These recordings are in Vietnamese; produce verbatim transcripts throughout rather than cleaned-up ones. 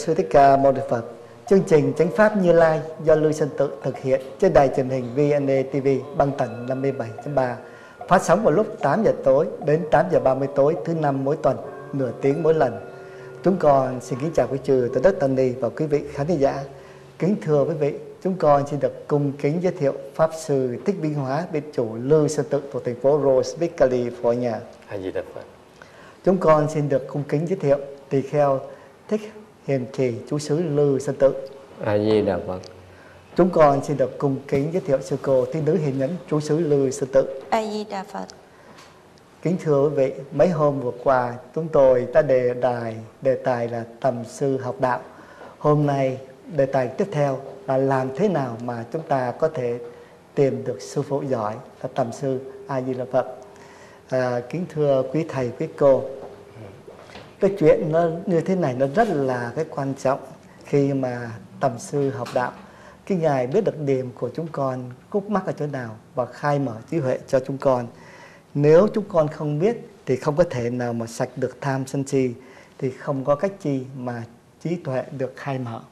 Sư Thích Ca Mâu Ni Phật. Chương trình Chánh Pháp Như Lai do Lưu Sơn Tự thực hiện trên đài truyền hình vê en a tê vê băng tần năm mươi bảy chấm ba, phát sóng vào lúc tám giờ tối đến tám giờ ba mươi tối thứ năm mỗi tuần, nửa tiếng mỗi lần. Chúng con xin kính chào quý chư Tôn Đức Tăng Ni và quý vị khán giả. Kính thưa quý vị, chúng con xin được cung kính giới thiệu Pháp Sư Thích Vinh Hóa, Viện chủ Lưu Sơn Tự thuộc thành phố Roseville, California. A Di Đà Phật. Chúng con xin được cung kính giới thiệu tỳ kheo Thích Hiền Trì, trú xứ Lưu Sơn Tự. A Di Đà Phật. Chúng con xin được cung kính giới thiệu sư cô Thiên Nữ Hiền Nhẫn, trú xứ Lưu Sơn Tự. A Di Đà Phật. Kính thưa quý vị, mấy hôm vừa qua chúng tôi đã đề đài đề tài là tầm sư học đạo. Hôm nay đề tài tiếp theo là làm thế nào mà chúng ta có thể tìm được sư phụ giỏi, là tầm sư. A Di Đà Phật. À, kính thưa quý thầy quý cô, cái chuyện nó như thế này nó rất là cái quan trọng khi mà tầm sư học đạo. Cái Ngài biết được điểm của chúng con khúc mắc ở chỗ nào và khai mở trí huệ cho chúng con. Nếu chúng con không biết thì không có thể nào mà sạch được tham sân si, thì không có cách chi mà trí tuệ được khai mở.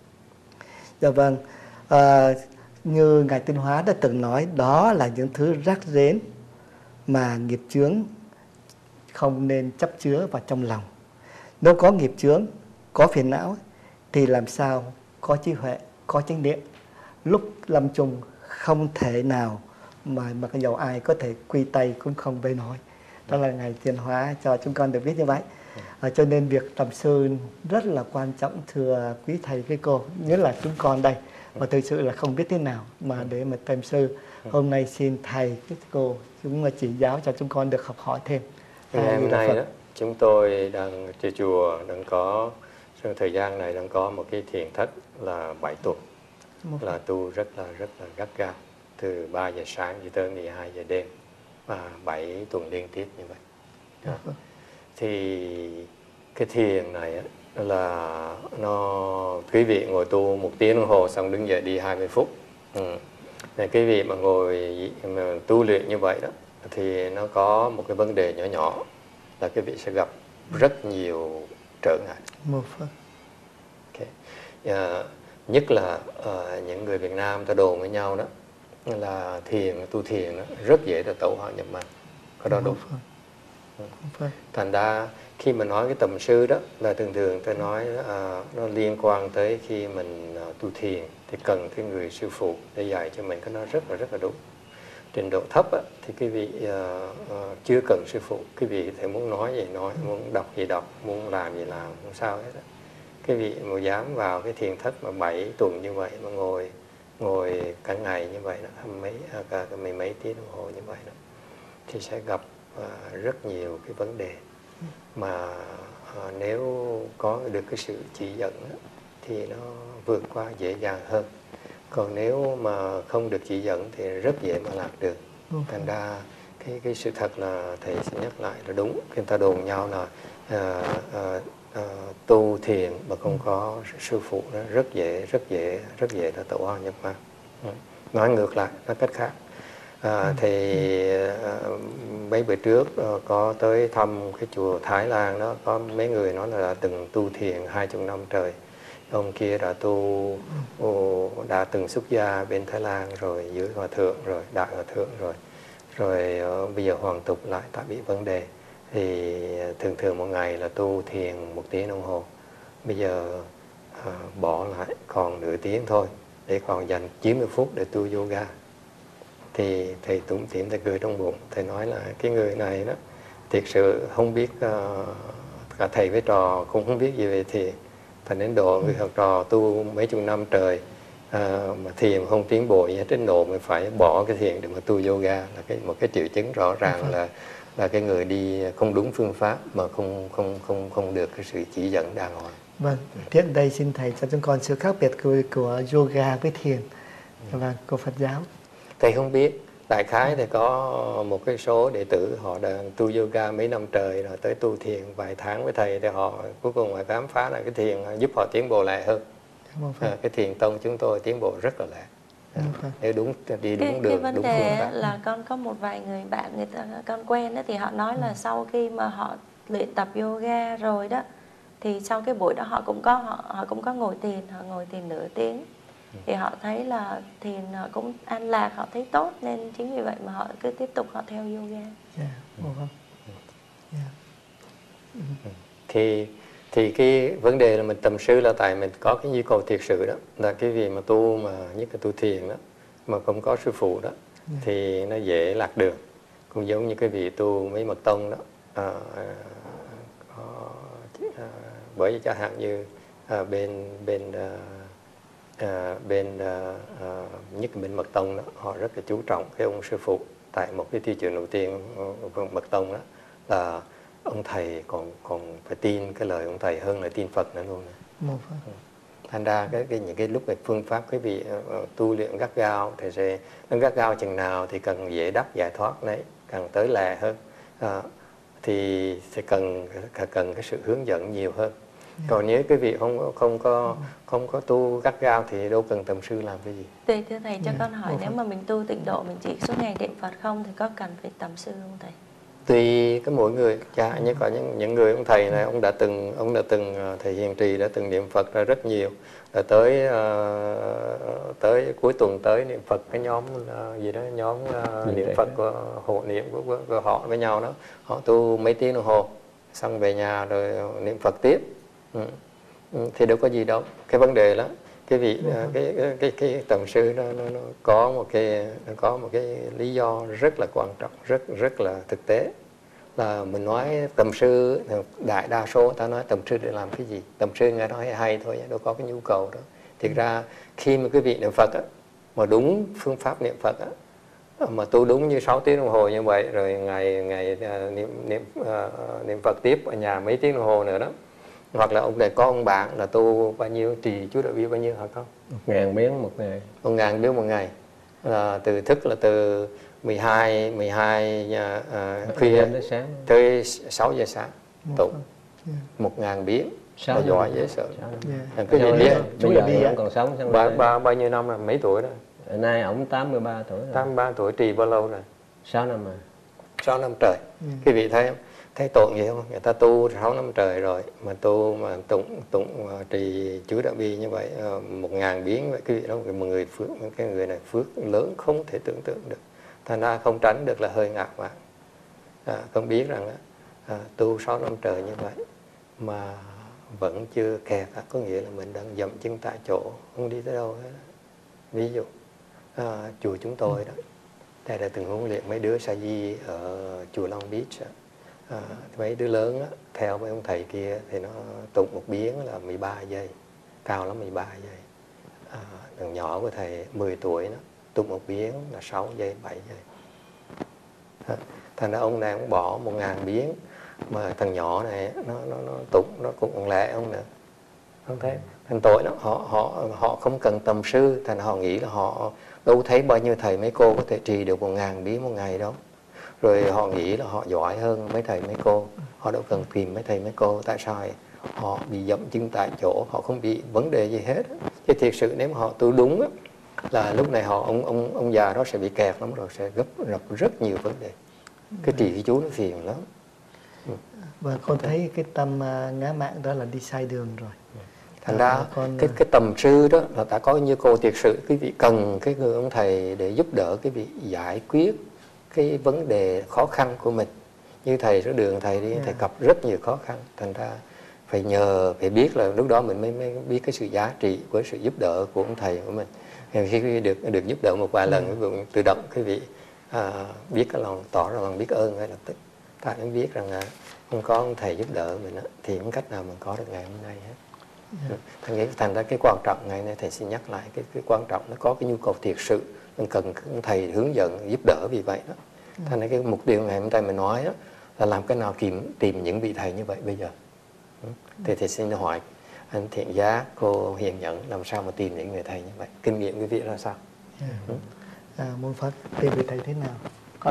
Dạ vâng, à, như Ngài Tuyên Hóa đã từng nói, đó là những thứ rác rến mà nghiệp chướng không nên chấp chứa vào trong lòng. Nếu có nghiệp chướng, có phiền não thì làm sao có trí huệ, có chánh niệm. Lúc lâm chung không thể nào mà mặc dầu ai có thể quy tay cũng không vây nổi. Đó là Ngài Tuyên Hóa cho chúng con được biết như vậy. À, cho nên việc tầm sư rất là quan trọng, thưa quý thầy quý cô, nhất là chúng con đây. Và thực sự là không biết thế nào mà để mà tầm sư. Hôm nay xin thầy quý cô chúng chỉ giáo cho chúng con được học hỏi thêm. Ngày hôm nay đó, chúng tôi đang trên chùa đang có trong thời gian này đang có một cái thiền thất là bảy tuần, là tu rất là rất là gắt gao từ ba giờ sáng cho tới mười hai giờ đêm và bảy tuần liên tiếp như vậy. Đó. Thì cái thiền này là nó quý vị ngồi tu một tiếng đồng hồ xong đứng dậy đi hai mươi phút. Ừ. Này, cái vị mà ngồi mà tu luyện như vậy đó thì nó có một cái vấn đề nhỏ nhỏ là cái vị sẽ gặp rất nhiều trở ngại. Một phần. Okay. Uh, nhất là uh, những người Việt Nam ta đồn với nhau đó là thiền, tu thiền đó, rất dễ là tẩu hỏa nhập ma. Có đó đúng. Ừ. Thành ra khi mà nói cái tầm sư đó là thường thường ta nói uh, nó liên quan tới khi mình uh, tu thiền thì cần cái người sư phụ để dạy cho mình, cái nó rất là rất là đúng. Trình độ thấp á, thì cái vị uh, uh, chưa cần sư phụ, cái vị thì muốn nói gì nói, muốn đọc gì đọc, muốn làm gì làm, không sao hết á. Cái vị mà dám vào cái thiền thất mà bảy tuần như vậy mà ngồi ngồi cả ngày như vậy đó, mấy cả, cả mấy mấy tiếng đồng hồ như vậy đó, thì sẽ gặp uh, rất nhiều cái vấn đề mà uh, nếu có được cái sự chỉ dẫn đó, thì nó vượt qua dễ dàng hơn. Còn nếu mà không được chỉ dẫn thì rất dễ mà lạc được. Thành ra cái cái sự thật là thầy sẽ nhắc lại là đúng. Khi ta đồn nhau là à, à, à, tu thiền mà không có sư phụ đó rất dễ, rất dễ, rất dễ là tẩu hỏa nhập ma. Nói ngược lại, nói cách khác. À, thì à, mấy bữa trước à, có tới thăm cái chùa Thái Lan đó, có mấy người nói là từng tu thiền hai chục năm trời. Ông kia đã tu, đã từng xuất gia bên Thái Lan rồi, dưới hòa thượng rồi, đại hòa thượng rồi. Rồi uh, bây giờ hoàn tục lại tại bị vấn đề. Thì thường thường một ngày là tu thiền một tiếng đồng hồ. Bây giờ uh, bỏ lại còn nửa tiếng thôi, để còn dành chín mươi phút để tu yoga. Thì thầy tủm tỉm thầy cười trong bụng. Thầy nói là cái người này đó, thiệt sự không biết, uh, cả thầy với trò cũng không biết gì về thiền. Thành đến độ người học trò tu mấy chục năm trời à, mà thiền không tiến bộ gì hết, đến độ mình phải bỏ cái thiền để mà tu yoga, là cái một cái triệu chứng rõ ràng là là cái người đi không đúng phương pháp mà không không không không được cái sự chỉ dẫn đàng hoàng. Vâng, hiện đây xin thầy cho chúng con sự khác biệt của, của yoga với thiền và của Phật giáo. Thầy không biết. Đại khái thì có một cái số đệ tử họ đang tu yoga mấy năm trời rồi tới tu thiền vài tháng với thầy, thì họ cuối cùng họ khám phá là cái thiền giúp họ tiến bộ lẹ hơn. À, cái thiền tông chúng tôi tiến bộ rất là lẹ. À, nếu đúng đi đúng cái, đường, cái vấn đúng đề phương pháp. là con có một vài người bạn người ta con quen đó, thì họ nói là sau khi mà họ luyện tập yoga rồi đó Thì sau cái buổi đó họ cũng có họ, họ cũng có ngồi thiền, họ ngồi thiền nửa tiếng. Thì họ thấy là thiền họ cũng an lạc, họ thấy tốt, nên chính vì vậy mà họ cứ tiếp tục họ theo yoga. Yeah. Oh, yeah. Thì thì cái vấn đề là mình tầm sư là tại mình có cái nhu cầu thiệt sự đó, là cái việc mà tu mà nhất là tu thiền đó mà không có sư phụ đó, yeah, thì nó dễ lạc đường. Cũng giống như cái vị tu mấy mật tông đó, à, à, à, bởi vì chẳng hạn như à, bên bên à, à, bên à, à, nhất là bên mật tông đó, họ rất là chú trọng cái ông sư phụ. Tại một cái tiêu chuẩn đầu tiên của mật tông đó là ông thầy còn còn phải tin cái lời ông thầy hơn là tin Phật nữa luôn. Một thành ra cái, cái những cái lúc về phương pháp cái vị uh, tu luyện gắt gao thì sẽ nó gắt gao chừng nào thì cần dễ đắc giải thoát đấy, càng tới lẹ hơn, uh, thì sẽ cần cần cái sự hướng dẫn nhiều hơn. Yeah. Còn nếu cái vị không không có không có tu gắt gao thì đâu cần tầm sư làm cái gì. Tùy thưa thầy cho Yeah. con hỏi, nếu mà mình tu tịnh độ mình chỉ suốt ngày niệm Phật không thì có cần phải tầm sư không thầy? Tùy cái mỗi người, chả như có những những người ông thầy này ông đã từng ông đã từng thầy hiền trì đã từng niệm Phật ra rất nhiều, rồi tới uh, tới cuối tuần tới niệm Phật cái nhóm uh, gì đó nhóm uh, niệm Phật của hộ niệm của, của, của họ với nhau đó, họ tu mấy tiếng đồng hồ xong về nhà rồi niệm Phật tiếp. Ừ. Ừ, thì đâu có gì đâu. Cái vấn đề đó cái vị uh, cái cái cái, cái tầm sư nó, nó, nó có một cái nó có một cái lý do rất là quan trọng, rất rất là thực tế, là mình nói tầm sư, đại đa số ta nói tầm sư để làm cái gì? Tầm sư nghe nói hay thôi, đâu có cái nhu cầu đó. Thực ra khi mà quý vị niệm Phật á, mà đúng phương pháp niệm Phật á, mà tu đúng như sáu tiếng đồng hồ như vậy, rồi ngày ngày uh, niệm niệm uh, niệm Phật tiếp ở nhà mấy tiếng đồng hồ nữa đó, hoặc là ông này có ông bạn là tu bao nhiêu trì chú đại bi bao nhiêu hả con? Một ngàn biến một ngày. Một ngàn biến một ngày, là từ thức là từ mười hai mười hai nhà uh, khuya tới sáng tới sáu giờ sáng tụng một ngàn biến là giỏi dễ sợ. Yeah. Cái gì biết bây giờ vẫn còn sống xong ba, ba, bao nhiêu năm rồi, mấy tuổi rồi? Hôm nay ổng tám mươi ba tuổi rồi. tám mươi ba tuổi, trì bao lâu rồi? sáu năm rồi. sáu năm trời. Ừ. Quý vị thấy không? Thấy tội gì không? Người ta tu sáu năm trời rồi mà tu mà tụng tụng uh, trì chú đại bi như vậy uh, một ngàn biến vậy, quý vị đó một người phước, cái người này phước lớn không thể tưởng tượng được. Thành ra không tránh được là hơi ngạc mạn. À, không biết rằng à, tu sáu năm trời như vậy mà vẫn chưa kẹt, à, có nghĩa là mình đang dậm chân tại chỗ, không đi tới đâu hết. Ví dụ à, chùa chúng tôi đó, thầy đã từng huấn luyện mấy đứa sa di ở chùa Long Beach, à, mấy đứa lớn á, theo mấy ông thầy kia thì nó tụng một biến là mười ba giây, cao lắm mười ba giây. À, thằng nhỏ của thầy mười tuổi đó, tụng một biến là sáu giây, bảy giây. À, thành ra ông này ông bỏ một ngàn biến mà thằng nhỏ này nó nó nó tụng nó cũng lẹ ông nữa, không thấy thành tội đó. Họ họ họ không cần tầm sư, thành họ nghĩ là họ đâu thấy bao nhiêu thầy mấy cô có thể trì được một ngàn biến một ngày đâu, rồi họ nghĩ là họ giỏi hơn mấy thầy mấy cô, họ đâu cần tìm mấy thầy mấy cô. Tại sao họ bị dậm chân tại chỗ, họ không bị vấn đề gì hết. Chứ thiệt sự nếu mà họ tu đúng á, là lúc này họ ông ông ông già đó sẽ bị kẹt lắm rồi, sẽ gấp gặp rất nhiều vấn đề. Cái trì cái chú nó phiền lắm. Ừ. Và con thấy cái tâm uh, ngã mạn đó là đi sai đường rồi. Thành ra con... cái cái tầm sư đó là đã có nhu cầu thiệt sự, quý vị cần cái người ông thầy để giúp đỡ quý vị giải quyết cái vấn đề khó khăn của mình. Như thầy ở đường thầy đi, yeah. thầy gặp rất nhiều khó khăn, thành ra phải nhờ, phải biết là lúc đó mình mới, mới biết cái sự giá trị của sự giúp đỡ của ông thầy của mình. Khi được được giúp đỡ một vài lần, ví dụ tự động quý vị à, biết cái lòng, tỏ ra lòng biết ơn ngay lập tức. Tại nó biết rằng là không có ông thầy giúp đỡ mình thì không cách nào mình có được ngày hôm nay hết. Yeah. Thành, nghĩ, thành ra cái quan trọng ngày nay thầy xin nhắc lại cái, cái quan trọng nó có cái nhu cầu thiệt sự, mình cần ông thầy hướng dẫn giúp đỡ vì vậy đó. Yeah. Thành ra cái mục tiêu ngày hôm nay mình nói đó, là làm cái nào tìm tìm những vị thầy như vậy bây giờ. Ừ. Thì thầy xin hỏi anh Thiện Giá, cô Hiền Nhẫn làm sao mà tìm những người thầy như vậy, kinh nghiệm quý vị ra sao? Yeah. Ừ. À, môn Phật tìm vị thầy thế nào? Con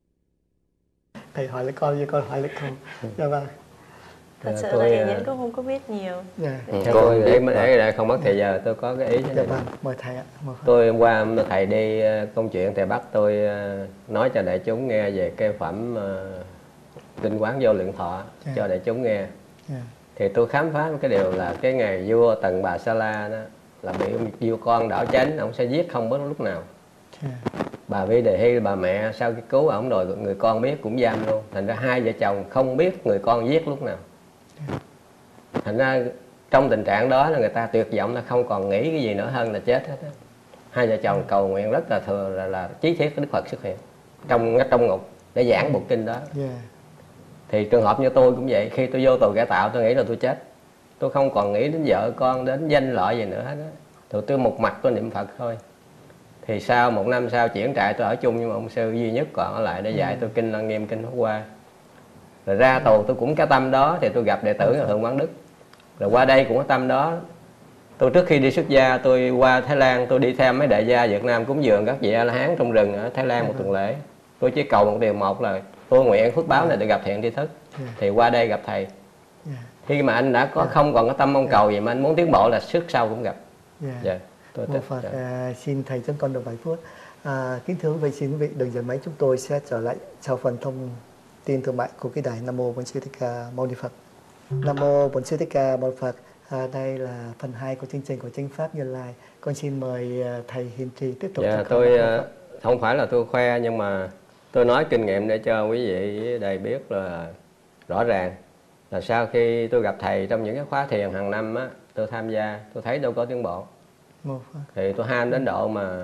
thầy hỏi lại con với con hỏi lại con. Dạ vâng. Thật à, sự tôi, là Hiền Nhẫn cũng không có biết nhiều. Yeah. Ừ, theo tôi để để để không mất thời giờ, tôi có cái ý thế dạ này. vâng, mời thầy ạ. Mời tôi hôm qua thầy đi công chuyện thầy bắt tôi nói cho đại chúng nghe về cái phẩm uh, tinh quán vô lượng thọ, yeah. cho đại chúng nghe. Yeah. Thì tôi khám phá cái điều là cái ngày vua Tần Bà Sa La đó là bị vua con đảo chánh, ông sẽ giết không biết lúc nào. Yeah. Bà Vi Đề Hy bà mẹ sau khi cứu ông rồi người con biết cũng giam luôn. Thành ra hai vợ chồng không biết người con giết lúc nào. Yeah. Thành ra trong tình trạng đó là người ta tuyệt vọng, là không còn nghĩ cái gì nữa hơn là chết hết đó. Hai vợ chồng cầu nguyện rất là thừa là, là chí thiết Đức Phật xuất hiện trong trong ngục để giảng bộ kinh đó. Yeah. Thì trường hợp như tôi cũng vậy, khi tôi vô tù cải tạo tôi nghĩ là tôi chết, tôi không còn nghĩ đến vợ con, đến danh lợi gì nữa hết đó. Rồi tôi một mặt tôi niệm Phật thôi. Thì sau một năm sau chuyển trại tôi ở chung với một ông sư duy nhất còn ở lại để dạy tôi kinh Lăng Nghiêm, kinh Pháp Hoa. Rồi ra tù tôi cũng cái tâm đó thì tôi gặp đệ tử là Thượng Quán Đức. Rồi qua đây cũng có tâm đó. Tôi trước khi đi xuất gia tôi qua Thái Lan, tôi đi theo mấy đại gia Việt Nam cúng dường các vị A-la-hán trong rừng ở Thái Lan một tuần lễ. Tôi chỉ cầu một điều, một là tôi nguyện phước báo này để gặp thiện tri thức. Thì qua đây gặp thầy. Khi mà anh đã có không còn cái tâm mong cầu gì mà anh muốn tiến bộ là sức sau cũng gặp. Yeah. Dạ. Tôi Mô Phật, à, xin thầy cho con được vài phút. À, kính thưa quý vị, xin quý vị đừng giận máy, chúng tôi sẽ trở lại sau phần thông tin thương mại của cái đài. Nam mô Bổn Sư Thích Ca Mâu Ni Phật. Nam mô Bổn Sư Thích Ca Mâu Ni Phật. À, đây là phần hai của chương trình của Chánh Pháp Như Lai. Con xin mời thầy Hiền Trì tiếp tục. Dạ, tôi không phải là tôi khoe, nhưng mà tôi nói kinh nghiệm để cho quý vị đây biết là rõ ràng là sau khi tôi gặp thầy trong những cái khóa thiền hàng năm á, tôi tham gia, tôi thấy đâu có tiến bộ. Thì tôi ham đến độ mà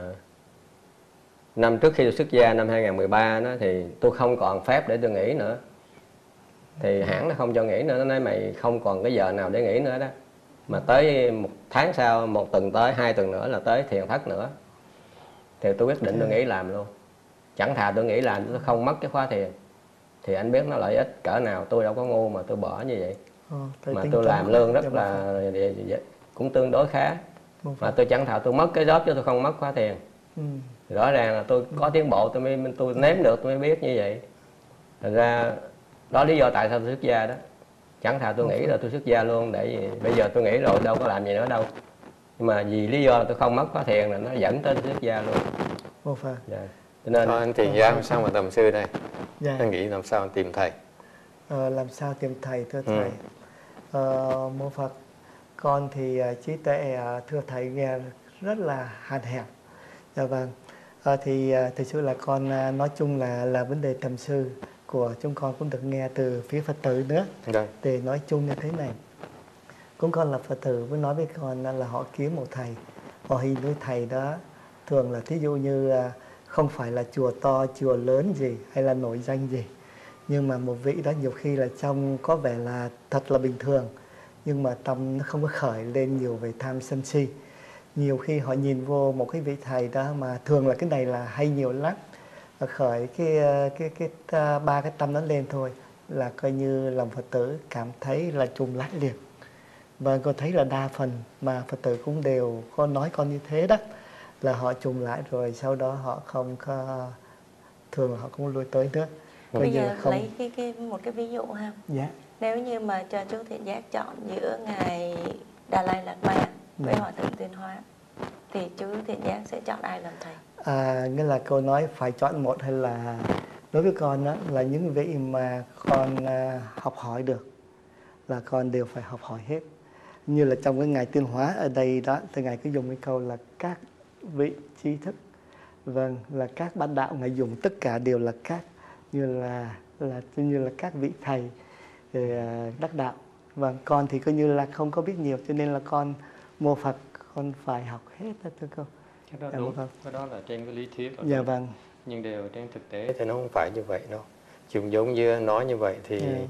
năm trước khi tôi xuất gia năm hai nghìn không trăm mười ba đó, thì tôi không còn phép để tôi nghỉ nữa. Thì hãng nó không cho nghỉ nữa, nó nói mày không còn cái giờ nào để nghỉ nữa đó. Mà tới một tháng sau, một tuần tới, hai tuần nữa là tới thiền thất nữa. Thì tôi quyết định tôi nghỉ làm luôn. Chẳng thà tôi nghỉ làm, tôi không mất cái khóa thiền. Thì anh biết nó lợi ích cỡ nào, tôi đâu có ngu mà tôi bỏ như vậy. Ờ, mà tôi làm lương rất là cũng tương đối khá. Mà tôi chẳng thà tôi mất cái job chứ tôi không mất khóa thiền. Ừ. Rõ ràng là tôi có tiến bộ, tôi mới tôi nếm được, tôi mới biết như vậy. Thành ra đó lý do tại sao tôi xuất gia đó. Chẳng thà tôi nghĩ là tôi xuất gia luôn, để vì bây giờ tôi nghĩ rồi đâu có làm gì nữa đâu. Nhưng mà vì lý do là tôi không mất khóa thiền là nó dẫn tới xuất gia luôn. Mô Phật. Dạ. Cho nên thôi, anh thiền gia làm sao mà tầm sư đây? Dạ. Anh nghĩ làm sao tìm thầy? Ờ, làm sao tìm thầy thưa thầy? Ừ. Ờ, Mô Phật. Con thì uh, trí tuệ uh, thưa thầy nghe rất là hạn hẹp. Dạ vâng. Uh, thì uh, thực sự là con uh, nói chung là là vấn đề tầm sư của chúng con cũng được nghe từ phía Phật tử nữa. Dạ. Thì nói chung như thế này. Cũng con là Phật tử mới nói với con là họ kiếm một thầy. Họ hình với thầy đó thường là thí dụ như uh, không phải là chùa to, chùa lớn gì hay là nổi danh gì. Nhưng mà một vị đó nhiều khi là trông có vẻ là thật là bình thường. Nhưng mà tâm nó không có khởi lên nhiều về tham sân si. Nhiều khi họ nhìn vô một cái vị thầy đó mà thường là cái này là hay nhiều lắm. Khởi cái cái cái, cái ba cái tâm nó lên thôi là coi như lòng Phật tử cảm thấy là trùng lại liền. Và con thấy là đa phần mà Phật tử cũng đều có nói con như thế đó, là họ trùng lại rồi sau đó họ không có, thường là họ không lui tới nữa. Bây giờ không... lấy cái, cái một cái ví dụ ha. Dạ. Nếu như mà cho chú Thiện Giác chọn giữa ngài Đà Lai Lạt Ma với Hòa Thượng Tuyên Hóa thì chú Thiện Giác sẽ chọn ai làm thầy? À, nghĩa là cô nói phải chọn một hay là đối với con đó, là những vị mà con uh, học hỏi được là con đều phải học hỏi hết. Như là trong cái ngài Tuyên Hóa ở đây đó thì ngài cứ dùng cái câu là các vị trí thức. Vâng, là các bát đạo, ngài dùng tất cả đều là các, như là là như là các vị thầy đắc đạo. Và con thì coi như là không có biết nhiều cho nên là con mô Phật con phải học hết đó thưa cô. Cái đó đúng, cái đó là trên cái lý thuyết. Dạ vâng. Nhưng đều trên thực tế thì nó không phải như vậy đâu. Chúng giống như nói như vậy thì yeah.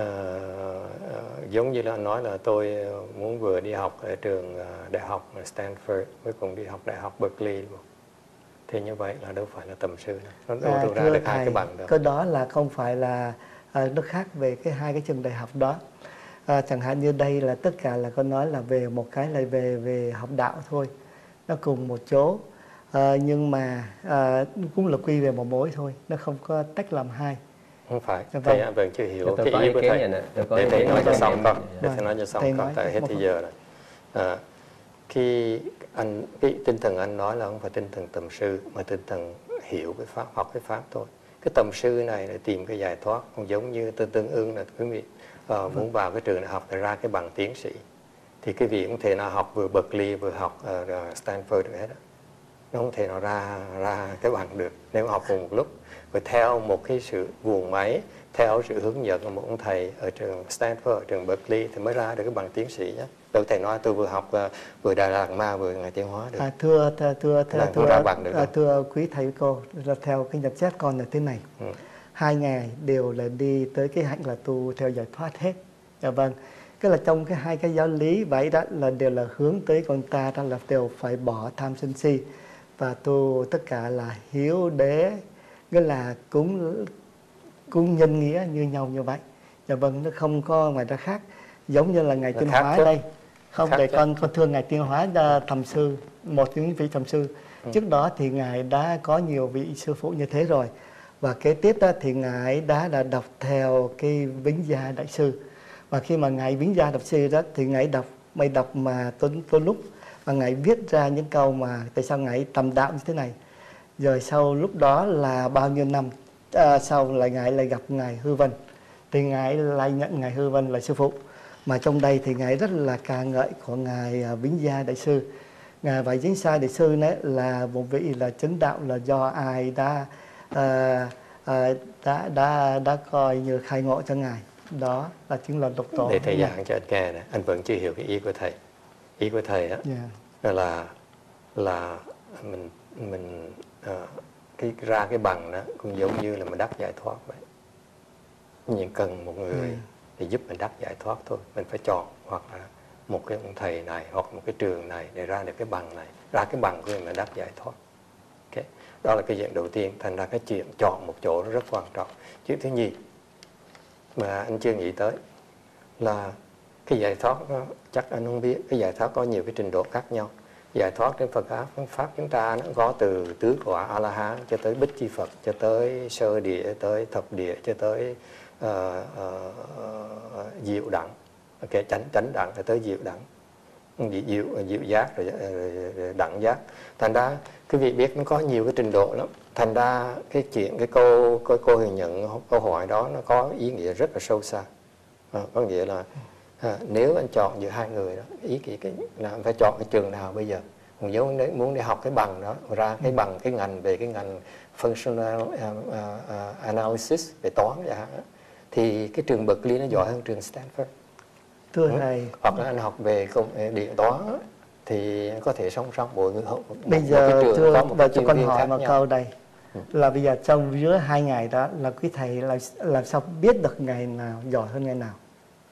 uh, uh, giống như là nói là tôi muốn vừa đi học ở trường uh, đại học Stanford với cùng đi học đại học Berkeley luôn. Thì như vậy là đâu phải là tầm sư đâu. Nó đâu à, ra được hai cái bằng đâu. Cái đó là không phải là à, nó khác về cái hai cái trường đại học đó. À, chẳng hạn như đây là tất cả là con nói là về một cái là về về học đạo thôi, nó cùng một chỗ. À, nhưng mà à, cũng là quy về một mối thôi, nó không có tách làm hai. Không phải, thầy vâng. Anh vẫn chưa hiểu cái ý của thầy. Để thầy nói cho xong không? Để thầy nói cho xong không? Tại hết thì giờ rồi. À, khi anh cái tinh thần anh nói là không phải tinh thần tầm sư mà tinh thần hiểu cái pháp, học cái pháp thôi. Cái tầm sư này để tìm cái giải thoát, không giống như tương tương ưng là quý vị uh, muốn vào cái trường đại học để ra cái bằng tiến sĩ, thì cái vị không thể nào học vừa Berkeley vừa học uh, Stanford được hết đó. Nó không thể nào ra ra cái bằng được nếu học cùng một lúc. Và theo một cái sự guồng máy, theo sự hướng dẫn của một ông thầy ở trường Stanford, ở trường Berkeley thì mới ra được cái bằng tiến sĩ nhé. Đâu thầy nói tôi vừa học uh, vừa Đà Lạt Ma vừa Ngài Tiến Hóa được. À, thưa thưa thưa thưa, thưa, ra bằng được à, thưa quý thầy cô, là theo cái nhận xét con là thế này. Ừ. Hai ngài đều là đi tới cái hạnh là tu theo giải thoát hết. Dạ vâng. Cái là trong cái hai cái giáo lý vậy đó là đều là hướng tới con ta đó là đều phải bỏ tham sân si và tu tất cả là hiếu đế, nghĩa là cũng cũng nhân nghĩa như nhau như vậy. Dạ vâng, nó không có ngoài ra khác. Giống như là Ngài Tiến Hóa chứ. Đây không, khác để chứ. con con thưa Ngài Tiến Hóa thầm sư, một trong những vị thầm sư. Ừ. Trước đó thì Ngài đã có nhiều vị sư phụ như thế rồi, và kế tiếp đó thì Ngài đã là đọc theo cái Vĩnh Gia Đại Sư. Và khi mà Ngài Vĩnh Gia Đại Sư đó thì Ngài đọc mày đọc mà tôn tôn lúc và Ngài viết ra những câu mà tại sao Ngài tầm đạo như thế này. Rồi sau lúc đó là bao nhiêu năm à, sau lại Ngài lại gặp Ngài Hư Vân, thì Ngài lại nhận Ngài Hư Vân là sư phụ. Mà trong đây thì Ngài rất là ca ngợi của Ngài Vĩnh Gia Đại Sư. Ngài và Vĩnh Gia Đại Sư đấy là một vị là chứng đạo là do ai đã à, à, đã đã đã coi như khai ngộ cho Ngài. Đó là chính là độc tổ. Để thầy giảng cho anh nghe này, anh vẫn chưa hiểu cái ý của thầy. Ý của thầy á yeah. là là mình mình uh, cái ra cái bằng đó cũng giống như là mình đắc giải thoát vậy. Nhưng cần một người yeah. để giúp mình đắc giải thoát thôi. Mình phải chọn hoặc là một cái ông thầy này hoặc một cái trường này để ra được cái bằng này, ra cái bằng của mình mà đắc giải thoát. Okay. Đó là cái chuyện đầu tiên. Thành ra cái chuyện chọn một chỗ nó rất quan trọng. Chuyện thứ nhì mà anh chưa nghĩ tới là cái giải thoát đó, chắc anh không biết. Cái giải thoát có nhiều cái trình độ khác nhau. Giải thoát trên Phật Pháp, Pháp chúng ta nó có từ tứ quả A-la-hán cho tới Bích Chi Phật, cho tới sơ địa, tới thập địa, cho tới uh, uh, diệu đẳng, okay, chánh chánh đẳng, rồi tới diệu đẳng, diệu diệu giác, rồi, rồi, rồi đẳng giác. Thành ra quý vị biết nó có nhiều cái trình độ lắm. Thành ra cái chuyện cái câu cô, cô Huyền nhận câu hỏi đó nó có ý nghĩa rất là sâu xa. À, có nghĩa là à, nếu anh chọn giữa hai người đó, ý nghĩa cái là anh phải chọn cái trường nào bây giờ. Còn nếu muốn, muốn đi học cái bằng đó, ra cái bằng cái ngành về cái ngành functional uh, uh, analysis về toán vậy hả? Thì cái trường Berkeley nó giỏi hơn trường Stanford. Thưa thầy, hoặc là anh học về công điện toán thì có thể song song mỗi người học. Bây giờ thưa và cho con hỏi một câu đây ừ. là bây giờ trong giữa hai ngày đó là quý thầy là làm sao biết được ngày nào giỏi hơn ngày nào,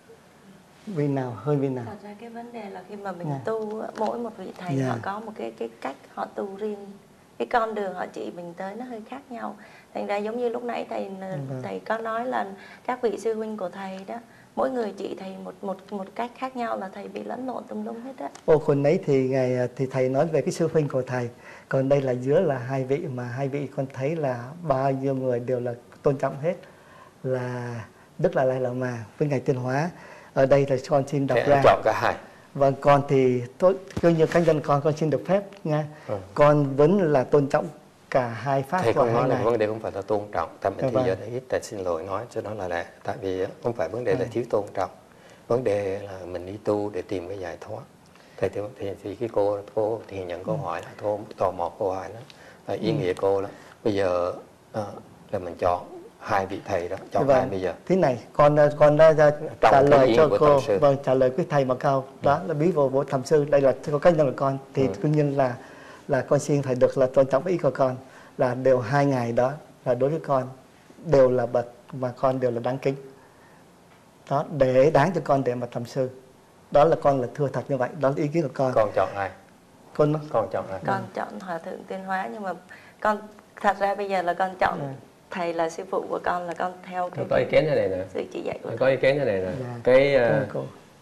vì nào hơn vì nào? Thật ra cái vấn đề là khi mà mình yeah. tu, mỗi một vị thầy yeah. họ có một cái cái cách họ tu riêng, cái con đường họ chỉ mình tới nó hơi khác nhau. Thành ra giống như lúc nãy thầy yeah. thầy có nói là các vị sư huynh của thầy đó, mỗi người chỉ thầy một một một cách khác nhau là thầy bị lẫn lộn tùm lum hết á. Ô,คนấy thì ngày thì thầy nói về cái sư huynh của thầy, còn đây là giữa là hai vị mà hai vị con thấy là bao nhiêu người đều là tôn trọng hết, là Đức Là Lai Lạt Ma với Ngài Tiến Hóa. Ở đây là con xin đọc Thế ra. Chọn cả hai. Vâng, con thì tôi cứ như cá nhân con con xin được phép nha. Ừ. Con vẫn là tôn trọng cả hai pháp. Thầy của không hai nói này. là vấn đề không phải là tôn trọng. Tại mình vâng. thì giờ để ít thầy xin lỗi nói cho nó là lẹ. Tại vì không phải vấn đề là thiếu tôn trọng. Vấn đề là mình đi tu để tìm cái giải thoát. Thầy thì, thì, thì cái cô cô thì nhận câu hỏi là cô tò mò câu hỏi đó. Là ý nghĩa cô là bây giờ à, là mình chọn hai vị thầy đó, chọn vâng. hai bây giờ. Thế này, con con đã ra trả lời cho cô, vâng, trả lời quý thầy một câu đó ừ. là bí vô bộ thầm sư. Đây là có cách nhân của con thì ừ. tất nhiên là là con xin phải được là tôn trọng ý của con, là đều hai ngày đó là đối với con đều là bậc mà con đều là đáng kính đó, để đáng cho con để mà thầm sư. Đó là con là thưa thật như vậy, đó là ý kiến của con. Con chọn ai? Con con chọn ai? Con chọn Hòa Thượng Tiến Hóa, nhưng mà con thật ra bây giờ là con chọn à. thầy là sư phụ của con, là con theo cái có ý kiến thế này nè, sự chỉ dạy của có ý kiến thế này nè. Yeah. Cái uh,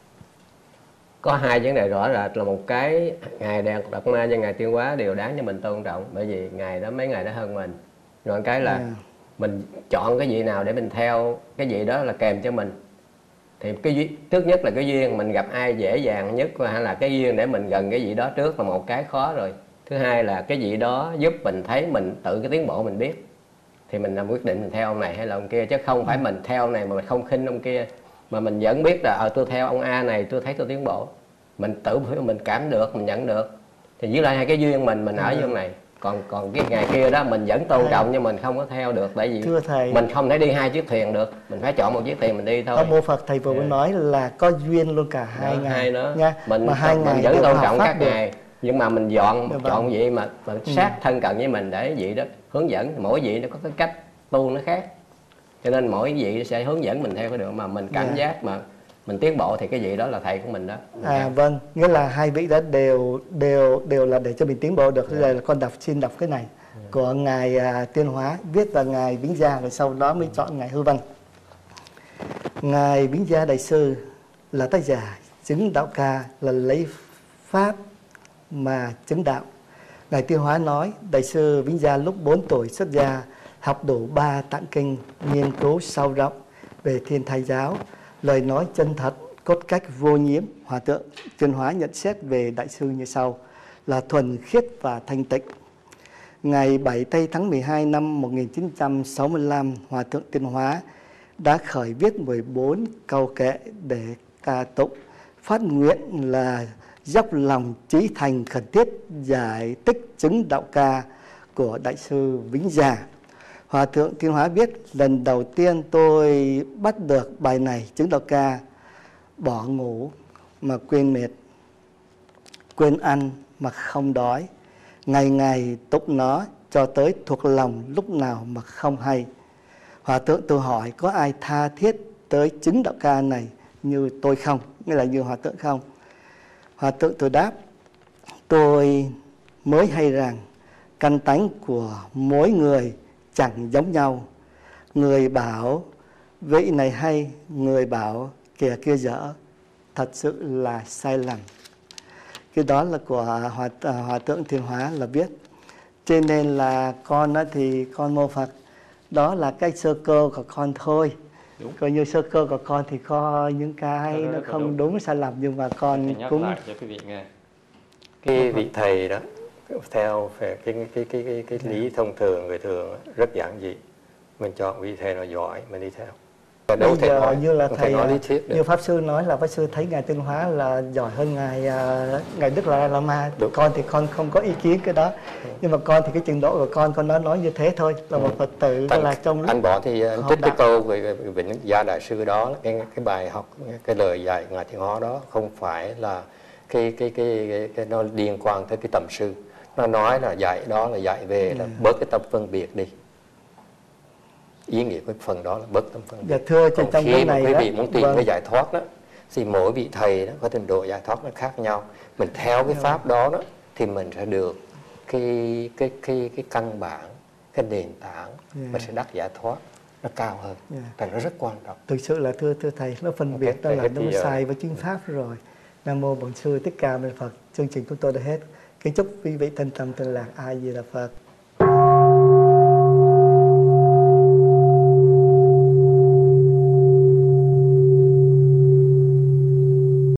có hai vấn đề rõ rệt là một cái Ngài Đạt Ma và Ngài Tiến Hóa đều đáng cho mình tôn trọng, bởi vì Ngài đó mấy ngày đó hơn mình. Rồi cái là yeah. mình chọn cái gì nào để mình theo cái gì đó là kèm cho mình. Thì cái trước nhất là cái duyên mình gặp ai dễ dàng nhất, hay là cái duyên để mình gần cái gì đó trước là một cái khó rồi. Thứ hai là cái gì đó giúp mình thấy mình tự cái tiến bộ mình biết, thì mình làm quyết định mình theo ông này hay là ông kia, chứ không phải mình theo ông này mà mình không khinh ông kia. mà mình vẫn biết là ờ tôi theo ông A này tôi thấy tôi tiến bộ, mình tự mình cảm được, mình nhận được, thì với lại hai cái duyên mình mình ở ừ. trong này. Còn còn cái ngày kia đó mình vẫn tôn trọng nhưng mình không có theo được, tại vì Thưa thầy, mình không thể đi hai chiếc thuyền được, mình phải chọn một chiếc thuyền mình đi thôi. Ở Mô Phật thầy vừa mới Yeah. nói là có duyên luôn cả hai Đó, ngày hai nữa. nha. Mình mà hai mình ngày vẫn đều tôn hợp trọng pháp các được. ngày, nhưng mà mình dọn Dạ vâng. chọn vị mà, mà Ừ. sát thân cận với mình để vị đó hướng dẫn. Mỗi vị nó có cái cách tu nó khác, cho nên mỗi vị sẽ hướng dẫn mình theo cái đường mà mình cảm Dạ. giác mà mình tiến bộ thì cái vị đó là thầy của mình đó. Mình À theo. vâng, nghĩa là hai vị đó đều đều đều là để cho mình tiến bộ được. Bây giờ là con đọc xin đọc cái này của ngài à, Tuyên Hóa, viết vào ngài Bính Gia, rồi sau đó mới chọn ngài Hư Văn. Ngài Bính Gia đại sư là tác giả chứng đạo ca, là lấy pháp mà chứng đạo. Ngài Tuyên Hóa nói đại sư Bính Gia lúc bốn tuổi xuất gia, học đủ ba tạng kinh, nghiên cứu sâu rộng về Thiên Thái giáo, lời nói chân thật, cốt cách vô nhiễm. Hòa thượng Tuyên Hóa nhận xét về đại sư như sau: là thuần khiết và thanh tịnh. Ngày bảy tây tháng mười hai năm một nghìn chín trăm sáu mươi lăm, Hòa thượng Tuyên Hóa đã khởi viết mười bốn câu kệ để ca tụng, phát nguyện là dốc lòng chí thành khẩn thiết giải tích chứng đạo ca của đại sư Bính Gia. Hòa thượng Tuyên Hóa viết: lần đầu tiên tôi bắt được bài này chứng đạo ca, bỏ ngủ mà quên mệt, quên ăn mà không đói, ngày ngày tụng nó cho tới thuộc lòng lúc nào mà không hay. Hòa thượng tôi hỏi có ai tha thiết tới chứng đạo ca này như tôi không, nghĩa là như hòa thượng không? Hòa thượng tôi đáp: tôi mới hay rằng căn tánh của mỗi người chẳng giống nhau. Người bảo vị này hay, người bảo kẻ kia dở, thật sự là sai lầm. Cái đó là của Hòa, Hòa thượng Tuyên Hóa là viết. Cho nên là con đó thì con Mô Phật, đó là cái sơ cơ của con thôi. Đúng. Coi như sơ cơ của con thì có những cái Đó, đó, nó đó, không đúng. đúng sai lầm, nhưng mà con nhắc cũng lại cho quý vị nghe. Cái vị thầy đó theo về cái cái cái cái cái lý thông thường người thường á, rất giản dị. Mình chọn vị thầy nào giỏi mình đi theo. Và đâu bây thể giờ nói, như là không thầy thể nói lý thuyết được. như pháp sư nói là pháp sư thấy ngài Tuyên Hóa là giỏi hơn ngài uh, ngài Đức Lai Lama. Đúng. Con thì con không có ý kiến cái đó, ừ. nhưng mà con thì cái trình độ của con con nó nói như thế thôi, là một Phật tử Thành, là trong lúc anh bỏ thì anh học trích cái đạo. câu về Vĩnh Gia đại sư đó, cái cái bài học, cái lời dạy ngài Tuyên Hóa đó không phải là cái cái cái cái, cái nó liên quan tới cái tầm sư. Nó nói là dạy đó là dạy về là bớt cái tâm phân biệt đi. Ý nghĩa của phần đó là bớt tâm phân biệt. Dạ thưa, Còn trong khi cái mà này quý đó, vị muốn tìm vâng. cái giải thoát đó, thì mỗi vị thầy đó có trình độ giải thoát nó khác nhau. Mình theo cái pháp đó đó thì mình sẽ được cái cái cái cái căn bản, cái nền tảng, Yeah. mình sẽ đắc giải thoát nó cao hơn. Yeah. Thành nó rất quan trọng. Thực sự là thưa thưa thầy, nó phân Okay, biệt đó là hết đúng thì, uh, sai với chính pháp rồi. Nam mô Bổn Sư Thích Ca Mâu Ni Phật. Chương trình của tôi đã hết. Kính chúc quý vị thân tâm thân lạc. A Di Đà Phật.